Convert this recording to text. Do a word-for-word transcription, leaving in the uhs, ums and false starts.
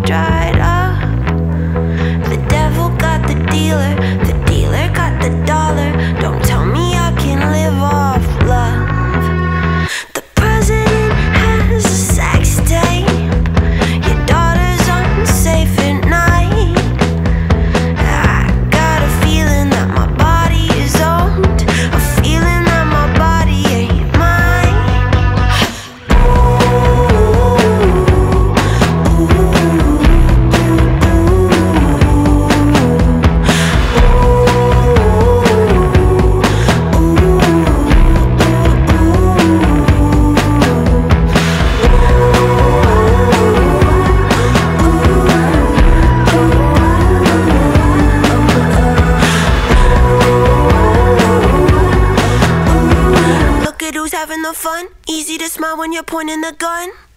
dried up. The devil got the dealer, the dealer got the dollar. Don't tell me I can live off love. The president has a sex tape. Your daughter's unsafe at night. I got a feeling that my body is owned, a feeling that my body ain't mine. Look at who's having the fun. Easy to smile when you're pointing the gun.